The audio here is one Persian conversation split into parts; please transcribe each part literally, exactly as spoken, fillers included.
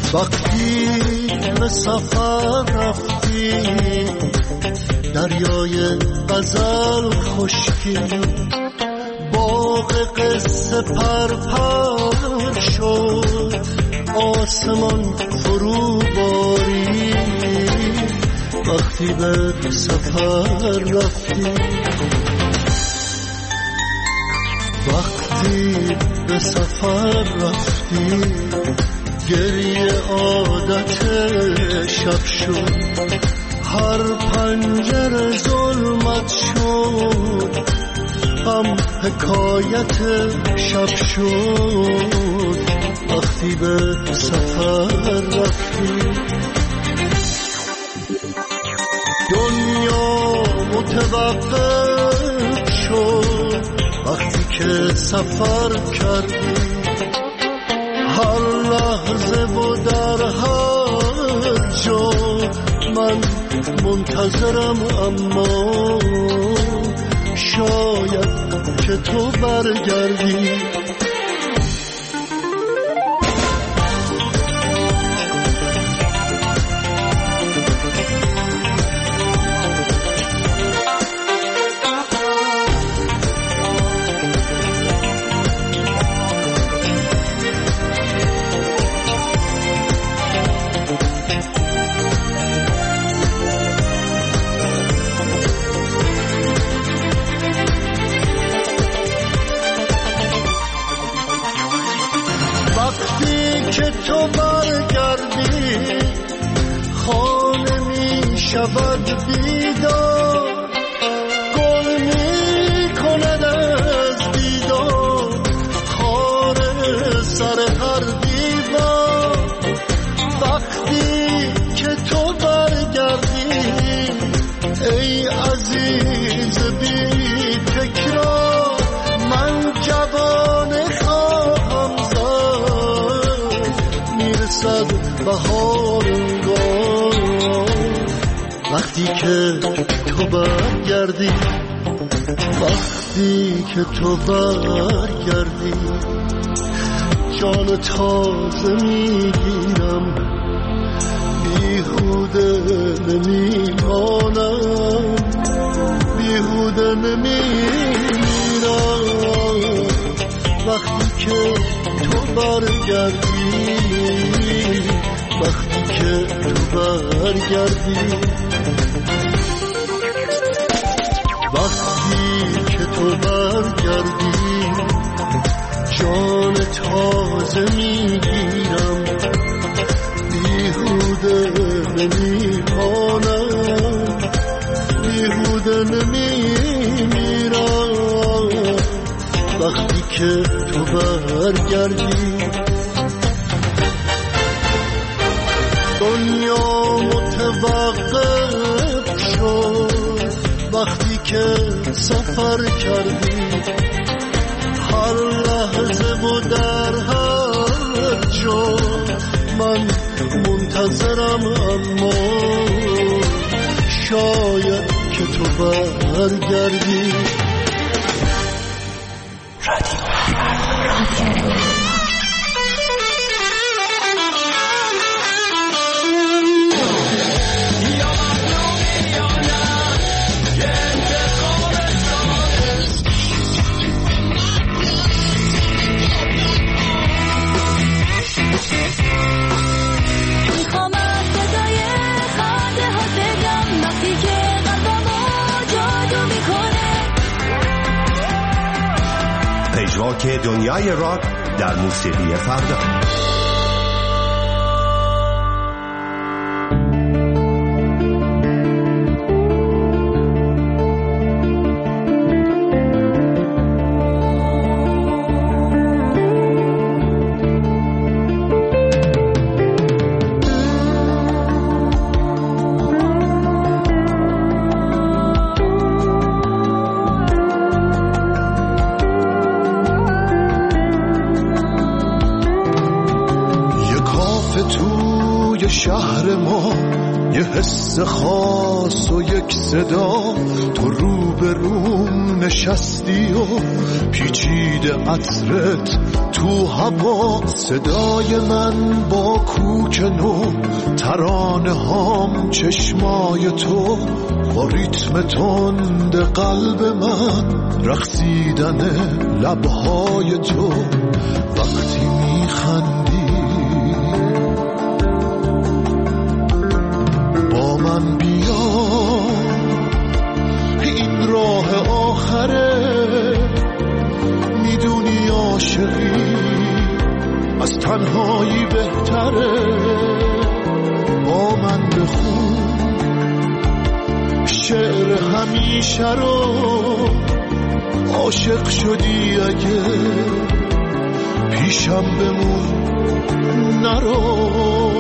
وقتی به سفر رفتی دریای غزل خشکی باغ قصه پرپر شد آسمان فرو باری وقتی به سفر رفتی وقتی به سفر رفتی گریه عادت شب شد هر پنجره ظلمت شد غم حکایت شب شد وقتی به سفر رفتی دنیا متوقف شد وقتی که سفر کردی هر لحظه و در هر جا من منتظرم اما شاید که تو برگردی تو برگردی خانه می شود بیدار گل می کند از دیدار خار سر هر دیوار وقتی که تو برگردی ای عزیز بی تکرار من جوان خواهم صد بهار انگار وقتی که تو برگردی وقتی که تو برگردی جان تازه میگیرم بیهوده نمیمانم بیهوده نمیمیرم وقتی که تو برگردی وقتی که تو برگردی وقتی که تو برگردی جان تازه میگیرم بیهوده نمیمانم بیهوده نمیمیرم وقتی که تو برگردی دنیا متوقف شد وقتی که سفر کردی هر لحظه و در هر جا من منتظرم اما شاید که تو برگردی پژواک دنیای راک در موسیقی فردا. توی شهر ما یه حس خاص و یک صدا، تو رو به روم نشستی و پیچیده عطرت تو هوا. صدای من با کوک نو، ترانه هام چشمای تو، با ریتم تند قلب من رقصیدن لبهای تو. وقتی میخندی با من بیا، این راه آخره، میدونی عاشقی از تنهایی بهتره. با من بخون شعر همیشه رو، عاشق شدی اگه پیشم بمون نرو.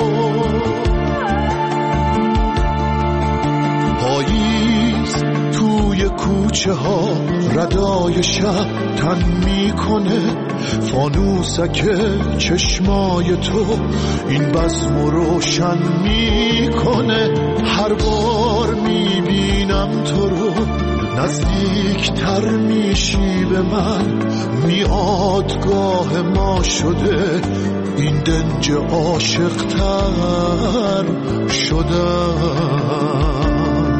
پاییز توی کوچه ها ردای شب تن میکنه، فانوسک چشمای تو این بزم روشن میکنه. هر بار میبینم تو رو نزدیک تر میشی به من، میادگاه ما شده این دنج عاشق تر شدن.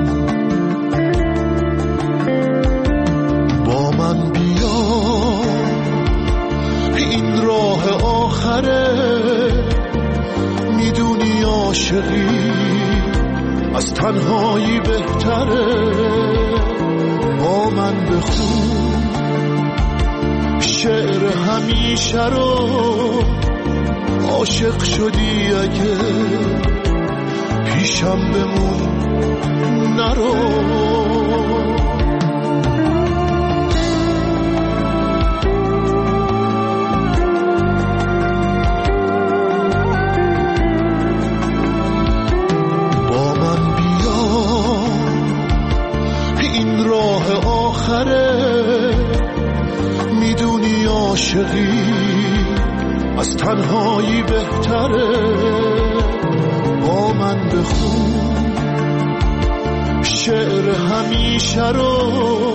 با من بیا این راه آخره، میدونی عاشقی از تنهایی بهتره. با من بخون شعر همیشه رو، عاشق شدی اگه پیشم بمون نرو. میدونی عاشقی از تنهایی بهتره. با من بخون شعر همیشه رو،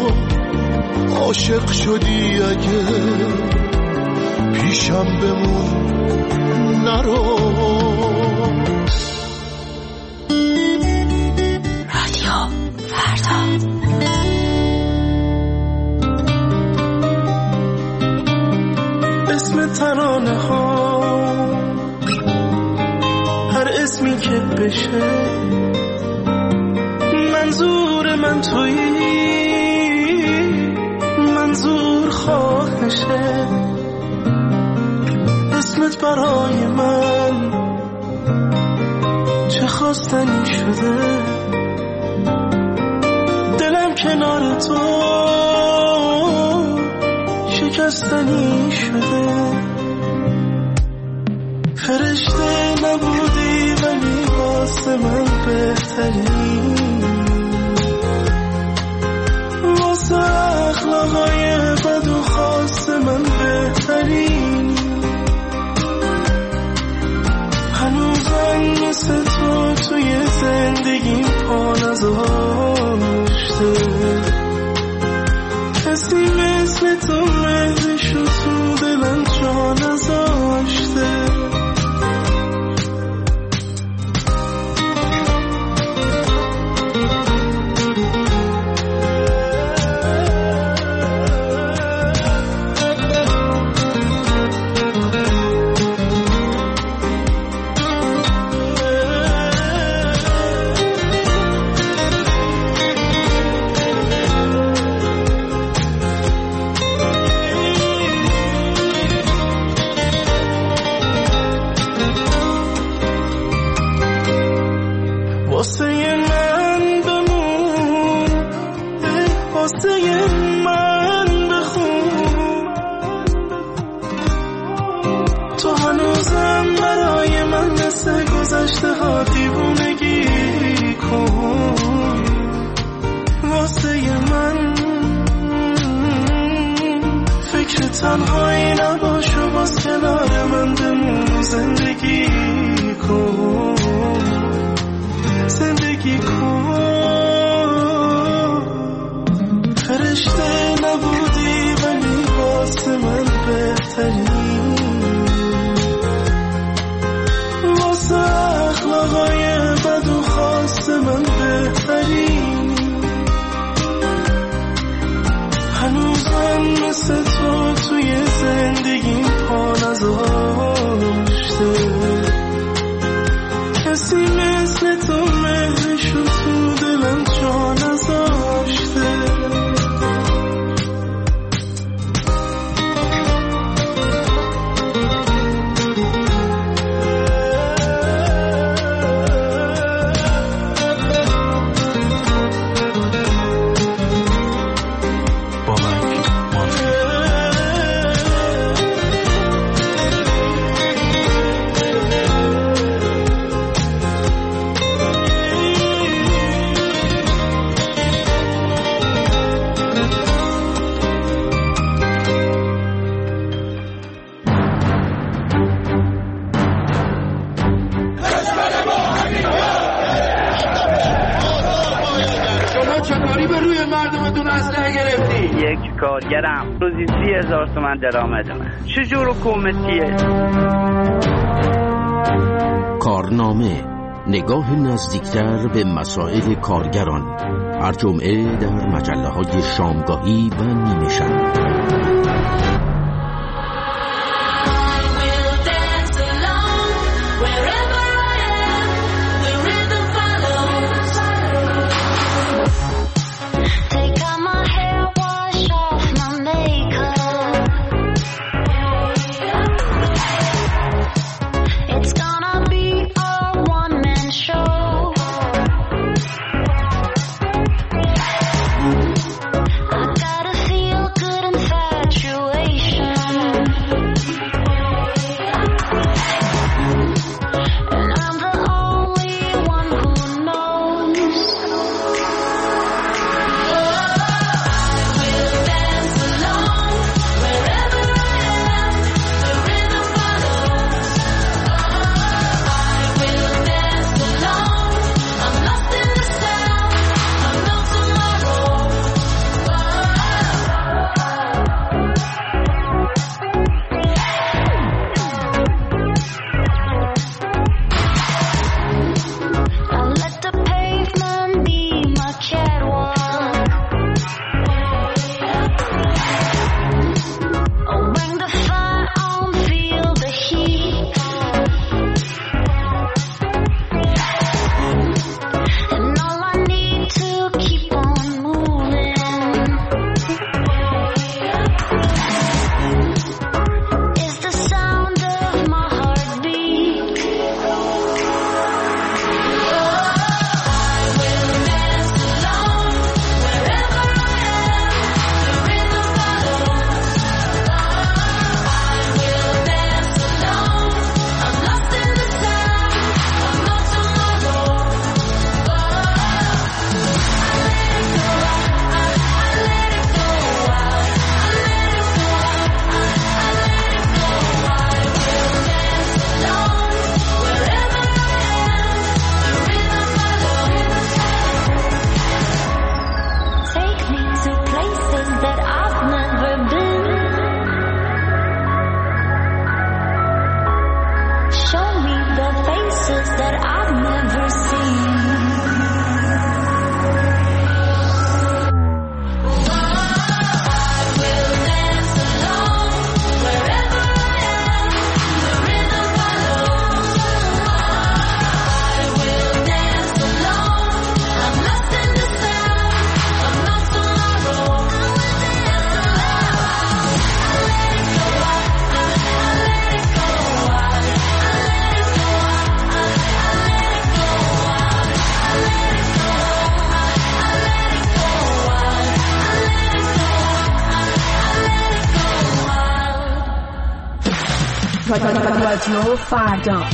عاشق شدی اگه پیشم بمون نرو. رادیو فردا. اسم ترانه ها هر اسمی که بشه، منظور من تویی، منظور خواهشه. اسمت برای من چه خواستنی شده، دلم کنار تو شکستنی شده. فرشته نبودی ولی واسه من بهتری، واسه اخلاقای بد و خاص من بهتری. هنوزم مثل تو توی زندگیم پا نذاشته، کسی مثل تو مهرشو تو دلم جا نذاشته. واسه من بمون، واسه من بخون، تو هنوزم برای من مثل گذشته ها دیوونگی کن. واسه من فکر تنهایی نباش و باز کنار من بمون زندگی کن. اتفاقای بد و خواست من بهترین، هنوزم مثل تو توی زندگیم پا نذاشته، کسی مثل تو مهرشو تو دلم جا نذاشته. کارگرم روزی سی هزار تومن درآمدمه. چجور حکومتیه؟ کارنامه، نگاه نزدیکتر به مسائل کارگران، هر جمعه در مجله های شامگاهی و نیمه شب. رادیو فردا.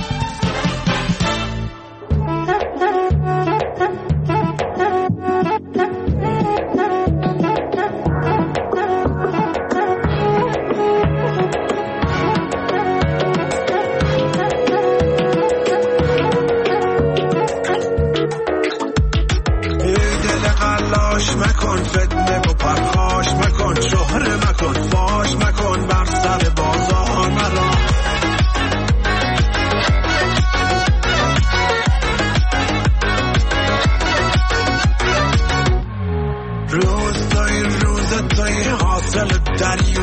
مکن فتنه و پرخاش مکن، شهره مکن فاش مکن، بر سر بازار مرا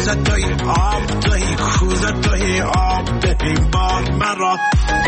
روزت توی آب توی کوزت توی آب ببین بار مرا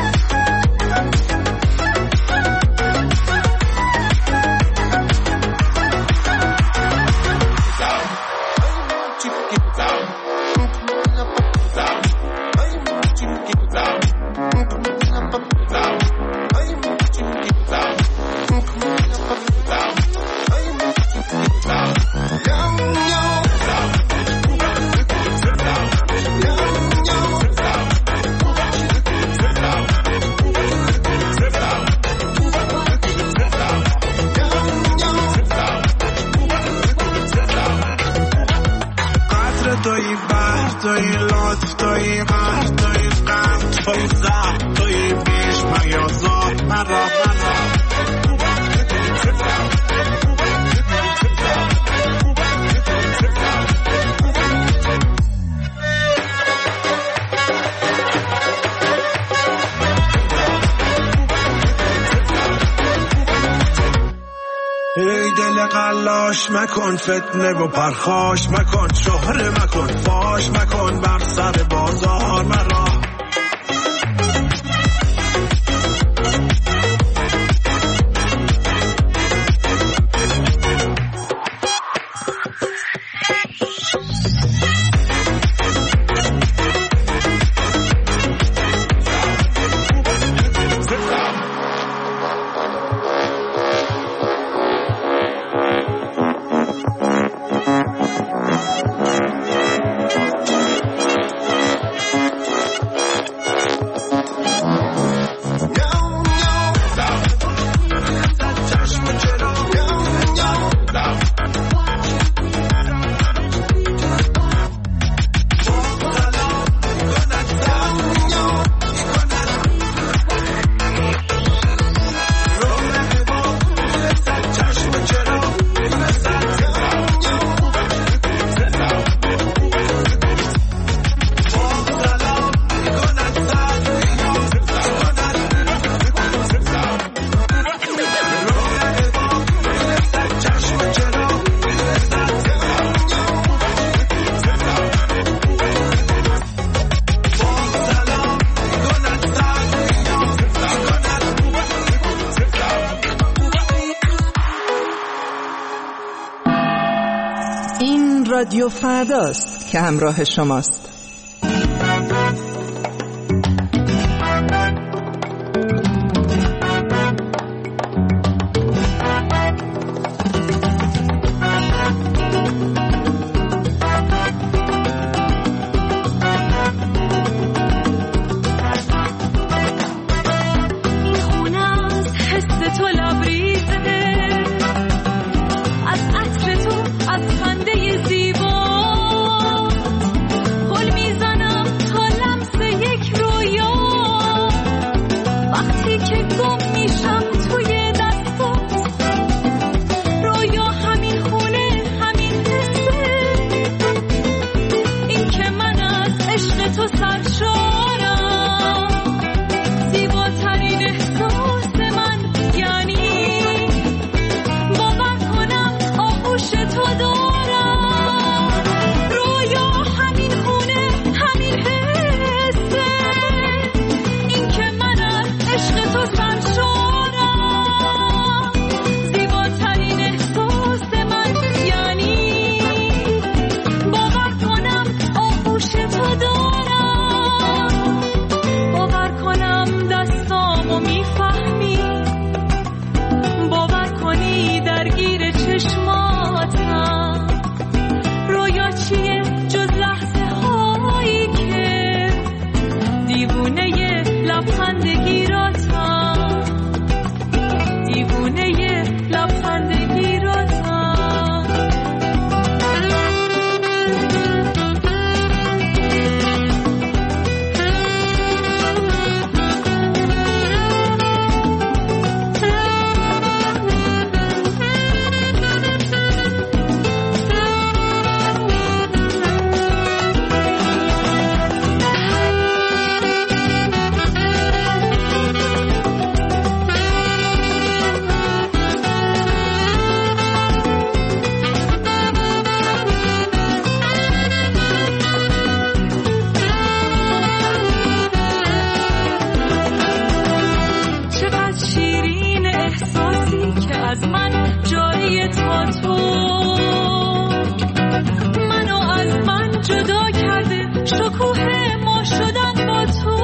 توی بحر توی لطف توی قهر توی غم توی زهر توی بیش میازار مرا مرا ای دل قلاش مکن فتنه و پرخاش مکن شهره مکن فاش مکن بر سر بازار مرا رادیو فرداست که همراه شماست. از عطر تو، از خنده زیبا، از من جایی تا تو، منو از من جدا کرده شکوه ما شدن با تو.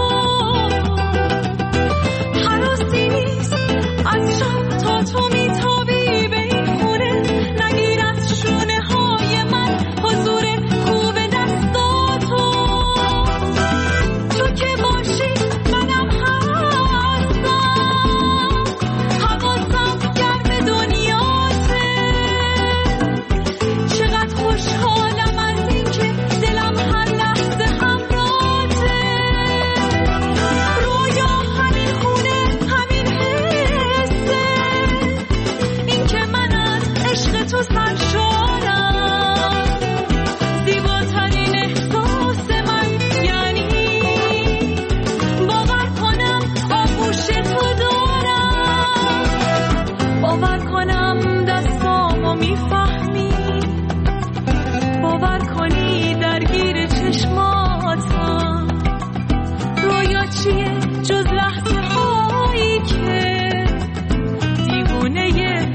حراسی نیست از شب تا تو میتابی به این خونه، نگیر از شونه های من حضور خوب دستاتو. تو که باشی منم هستم، حواسم گرم دنیاته. چقدر خوشحالم از این که دلم هر لحظه همراهته. رویا همین خونه همین حسه، این که من از عشق تو سرشارم. زیباترین احساس من یعنی باور کنم آغوش تو دارم، باور کنم دستامو میفهمی، باور کنی درگیر چشماتم. رویا چیه جز لحظه هایی که دیوونه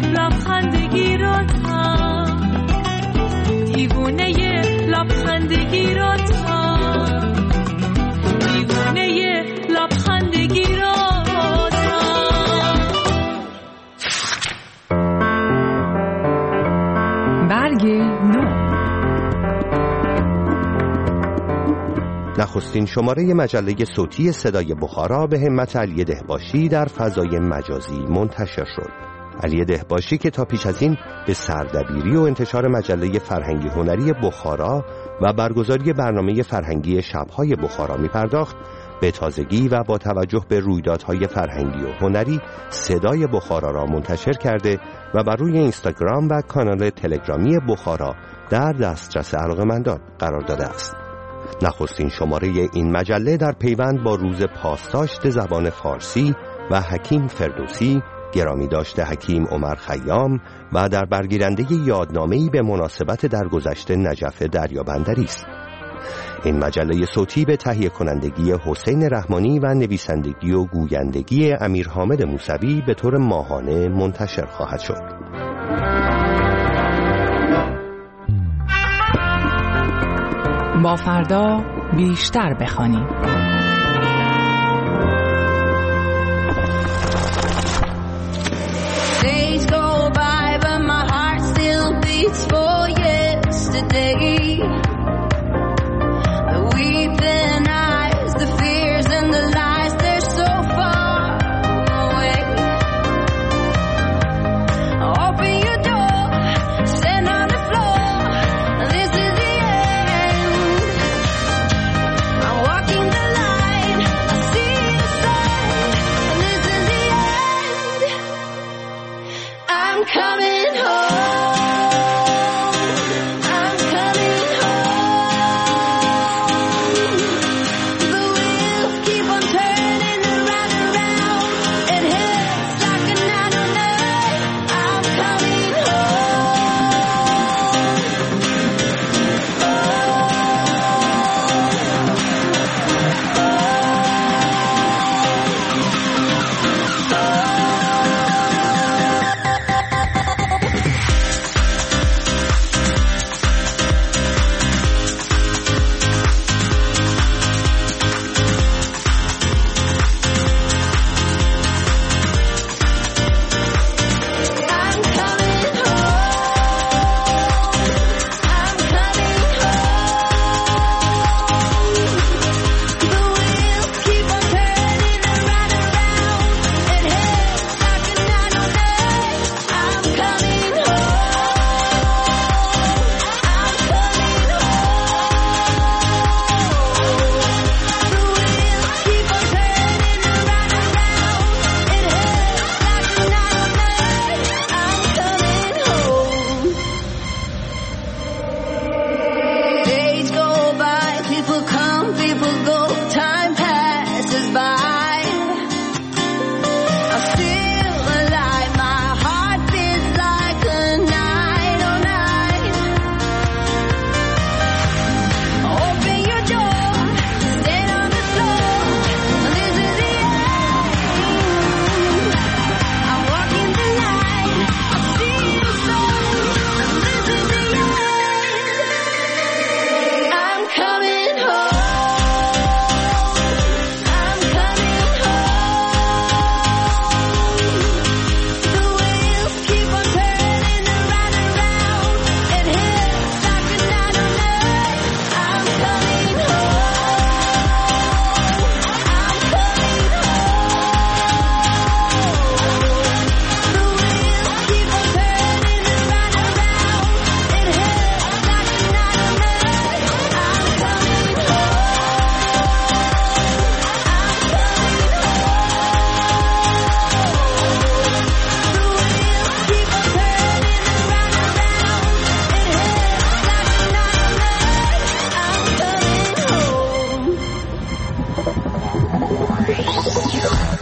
لبخندگیراتم، دیوونه لبخندگیراتم، دیوونه لبخندگیراتم. برگ نو. نخستین شماره مجله صوتی صدای بخارا به همت علی دهباشی در فضای مجازی منتشر شد. علی دهباشی که تا پیش از این به سردبیری و انتشار مجله فرهنگی هنری بخارا و برگزاری برنامه فرهنگی شب‌های بخارا می‌پرداخت، به تازگی و با توجه به رویدادهای فرهنگی و هنری صدای بخارا را منتشر کرده و بر روی اینستاگرام و کانال تلگرامی بخارا در دسترس علاقه‌مندان قرار داده است. نخستین شماره این مجله در پیوند با روز پاسداشت زبان فارسی و حکیم فردوسی، گرامی داشته حکیم عمر خیام و در برگیرنده یادنامه‌ای به مناسبت درگذشت نجف دریابندری است. این مجله صوتی به تهیه کنندگی حسین رحمانی و نویسندگی و گویندگی امیر حامد موسوی به طور ماهانه منتشر خواهد شد. با فردا بیشتر بخوانیم. Days go by but my heart still beats for yesterday. The weeping eyes, the fears and the lies, they're so far away. Open your door, stand on the floor, this is the end. I'm walking the line, I see the sign, this is the end. I'm coming home, I'm coming home. The wheels keep on turning around and around, it hits like a nine oh nine. I'm coming home.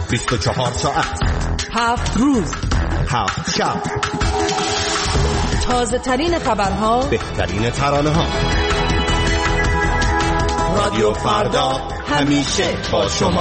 بیست و چهار ساعت، هفت روز، هفت شب، تازه ترین خبرها، بهترین ترانه ها. رادیو فردا همیشه با شما.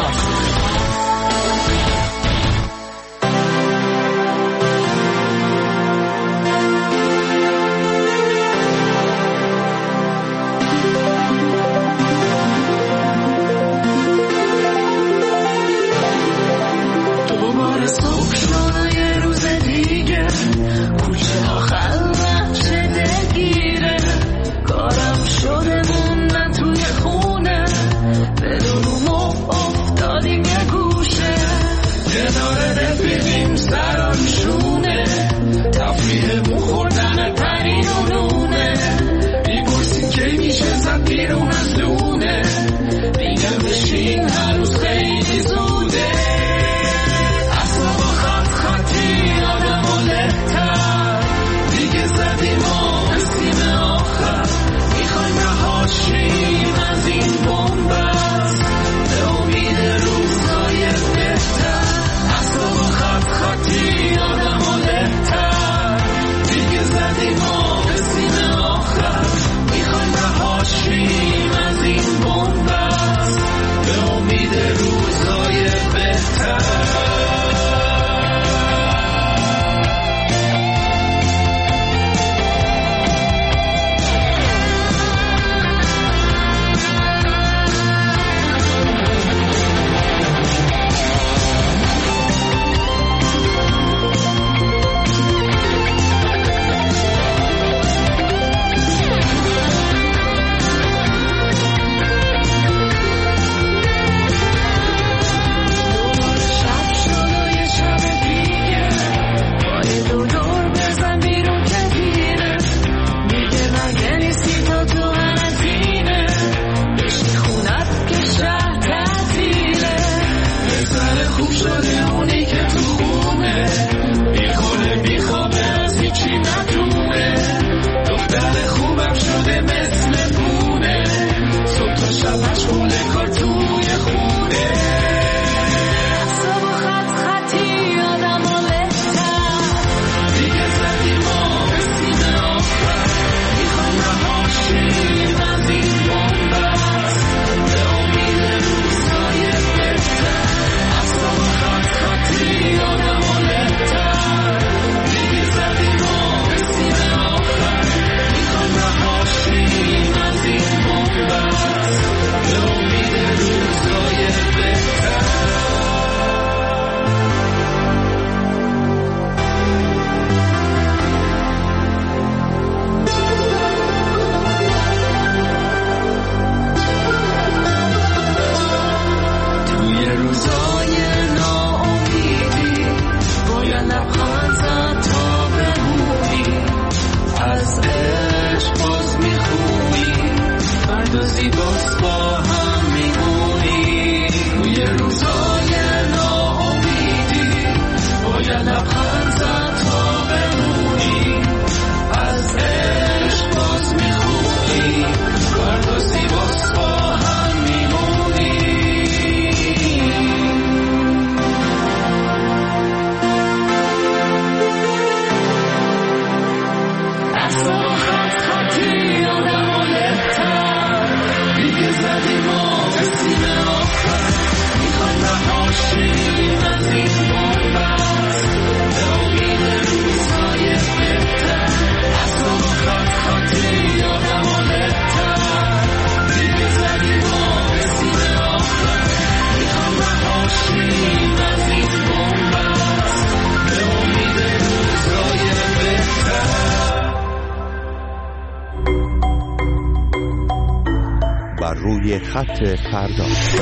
روی خط فردا.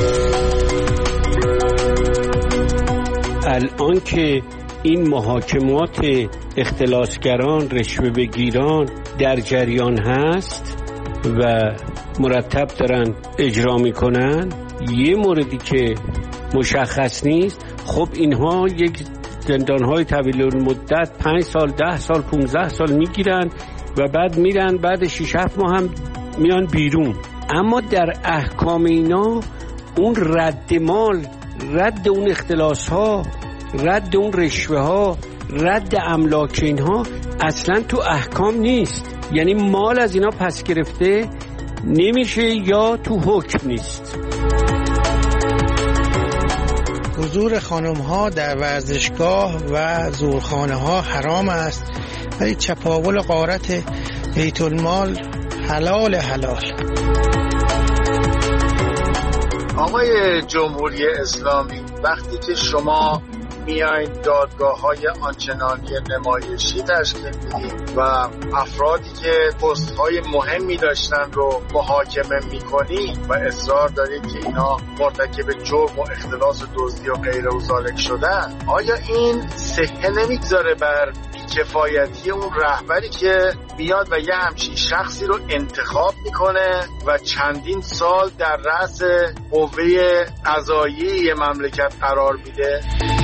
الان که این محاکمات اختلاسگران، رشوه بگیران در جریان هست و مرتب دارن اجرا میکنن، یه موردی که مشخص نیست، خب اینها یک زندانهای طویل المدت پنج سال، ده سال، پونزده سال میگیرن و بعد میرن، بعد شش هفت ماه هم میان بیرون. اما در احکام اینا اون رد مال، رد اون اختلاس ها، رد اون رشوه ها، رد املاک اینها اصلا تو احکام نیست. یعنی مال از اینا پس گرفته نمیشه یا تو حکم نیست. حضور خانم ها در ورزشگاه و زورخانه ها حرام است، ولی چپاول غارت بیت المال حلال حلال. آقای جمهوری اسلامی، وقتی که شما میایین دادگاه های آنچنانی نمایشی تشکیل میدید و افرادی که پست های مهمی داشتن رو محاکمه میکنید و اصرار دارید که اینا مرتکب جرم و اختلاس و دزدی و غیره و ذالک شدن، آیا این صحه نمیگذاره بر بی‌کفایتی اون رهبری که بیاد و یه همچین شخصی رو انتخاب میکنه و چندین سال در رأس قوه قضاییه مملکت قرار میده؟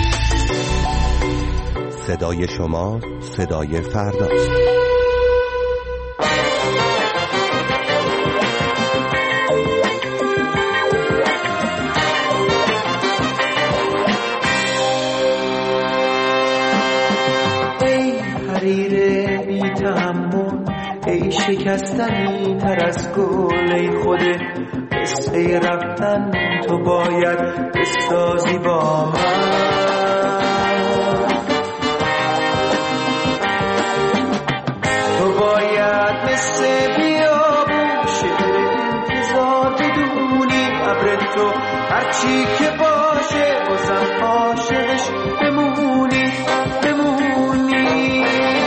صدای شما صدای فرداست. ای حریر بی تحمل، ای شکستنی تر از گل، ای خوده قصه رفتن تو باید بسازی با من. تو باید مثل بیابون شعر انتظار بدونی، ابر تو هرچی که باشه بازم عاشقش بمونی بمونی.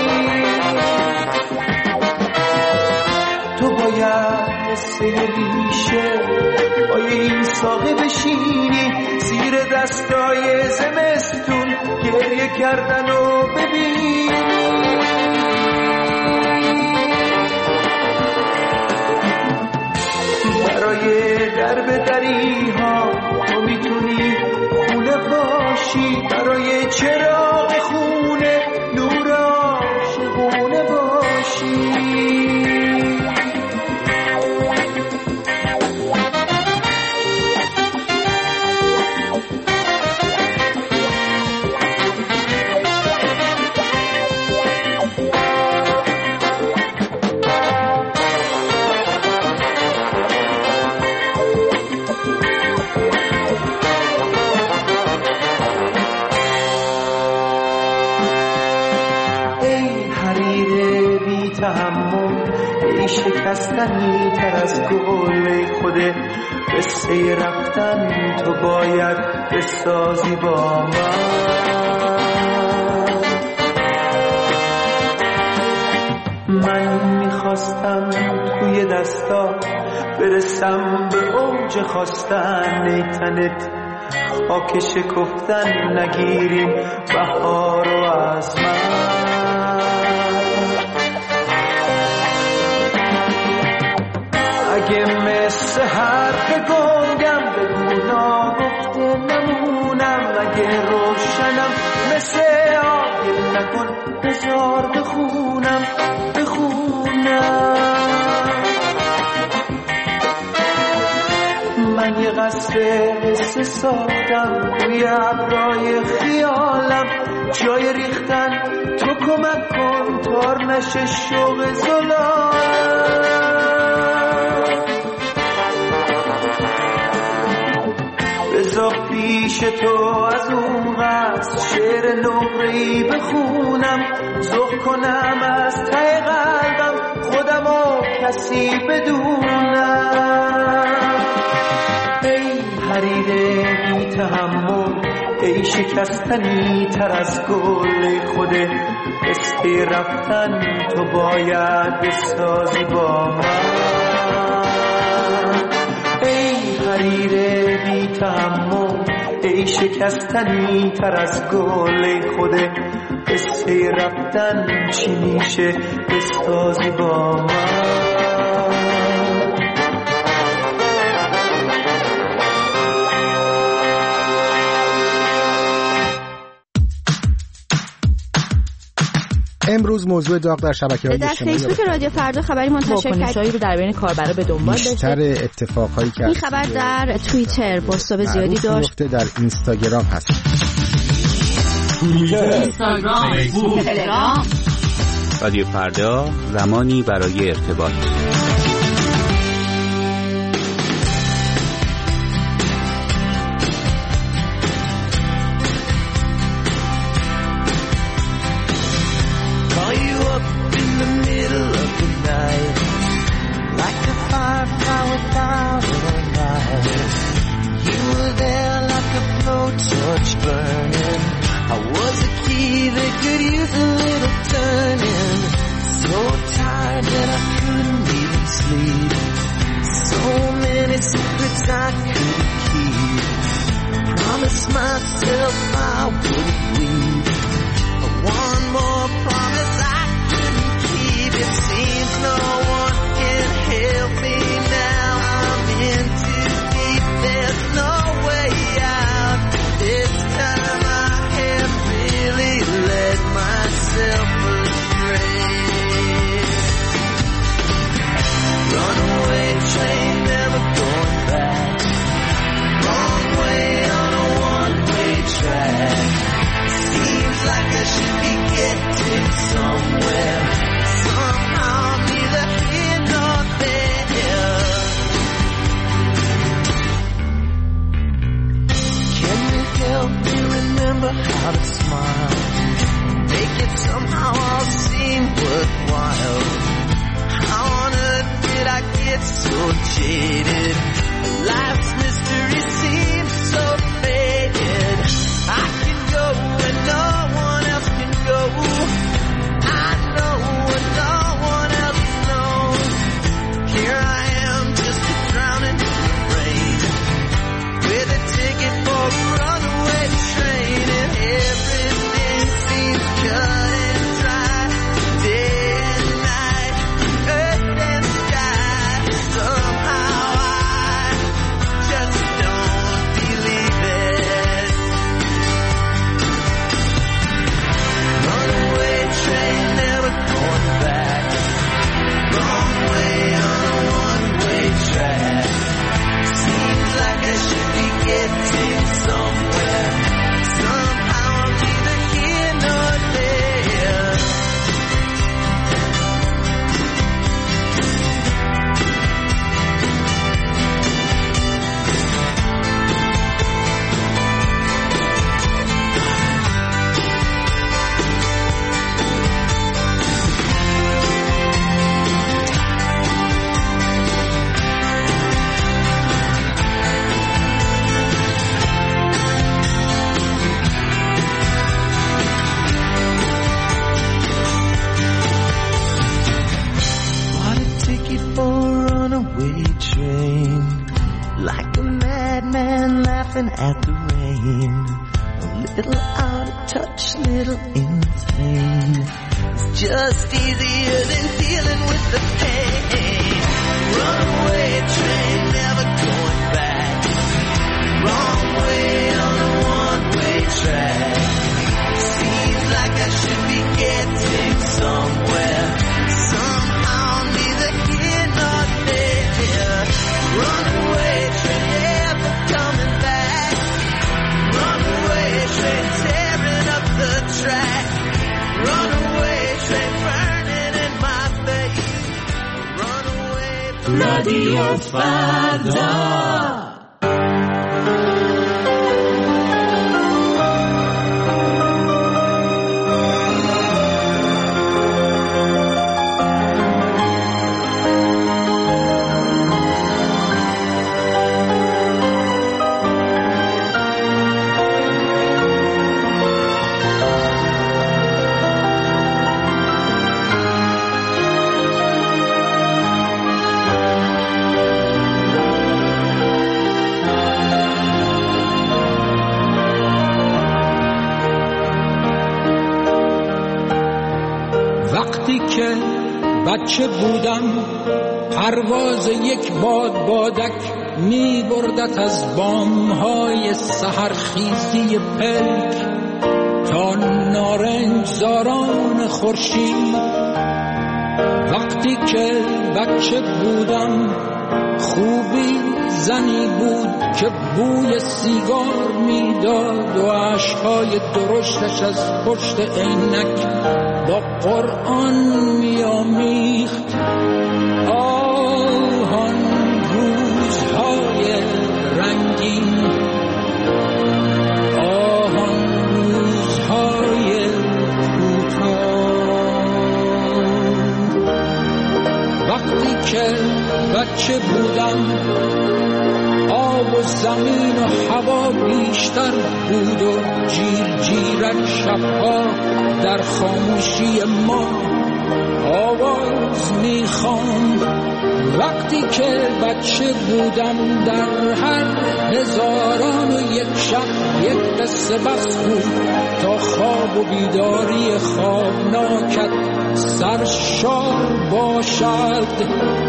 تو باید مثل ریشه پای این ساقه بشینی، زیر دستای زمستون گریه کردن و ببینی. برای درب دری ها تو میتونی خونه باشی، برای چراغ خونه نور عاشقونه باشی. ای شکستنی تر از گل، خوده قصه رفتن تو باید بسازی با من. من میخواستم توی دستا برسم به اوج خواستن، ای تنت خاک شکفتن نگیریم بهارو از من. اگه مثل حرف گنگم بگو ناگفته نمونم، اگه روشنم مثل آگل نکن بذار بخونم بخونم. من یه قصد حس ساختم روی ابرای خیالم، جای ریختن تو کمک کن تار نشه شوق زلالم. بذار پیش تو از اون قصد شعر نقره‌ای بخونم، ذوق کنم از ته قلبم خودمو کسی بدونم. ای حریر بی تحمل، ای شکستنی تر از گل، خوده قصه رفتن تو باید بسازی با من. حریر بی تحمل، ای شکستنی تر از گل، خوده قصه رفتن چی میشه بسازی با من. امروز موضوع داغ در شبکه‌های در اجتماعی فیسبوک رادیو فردا خبری منتشر کرد رو در بین کاربرا به دنبال داشت. بیشتر اتفاقهایی که این خبر در توییتر پست‌های زیادی داشت. در اینستاگرام هست. توییتر، اینستاگرام، فیسبوک، تلگرام. رادیو فردا، زمانی برای ارتباط. رادیو فردا. بچه بودم پرواز یک باد بادک می بردت از بامهای سحرخیزی پلک تا نارنج زاران نام خورشید. وقتی که بچه بودم خوبی زنی بود که بوی سیگار میداد و عشقای درشتش از پشت عینک با قرآن میامیخت. آهان روزهای رنگین، آهان روزهای کوتاه. وقتی که بچه بودم آب و زمین و هوا بیشتر بود و جیر جیرک شبها در خاموشی ما آواز میخواند. وقتی که بچه بودم در هر هزاران و یک شب یک قصه بس بود تا خواب و بیداری خوابناکت سرشار باشد.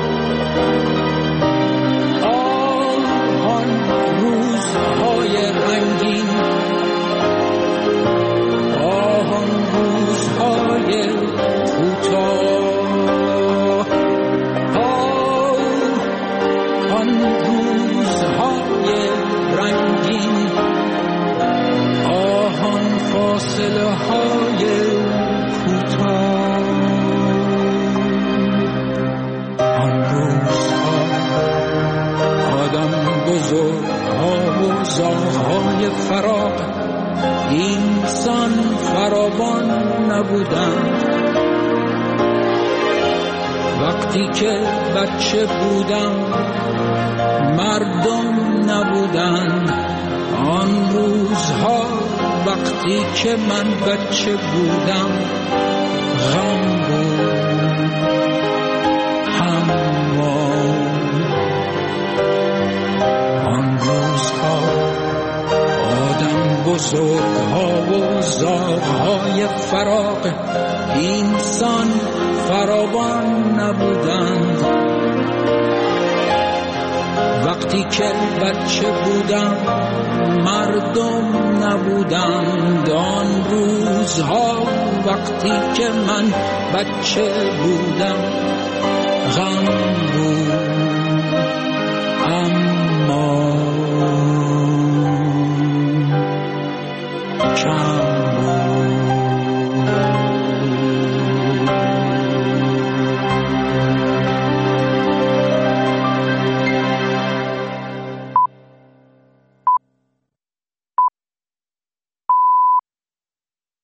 آن روزهای رنگین، آن روزهای کوتاه، آن روزهای رنگین، آن فاصله های کوتاه. آن روزها آدم بزرگ ها و زاغ‌های فراق اینسان فراوان نبودند. وقتی که بچه بودم مردم نبودند. آن روزها وقتی که من بچه بودم غم بود، هموار. آن روزها آدم بزرگها و زاغ‌های فراق اینسان فراوان نبودند. وقتی که بچه بودم مردم نبودند. آن روزها وقتی که من بچه بودم غم بود،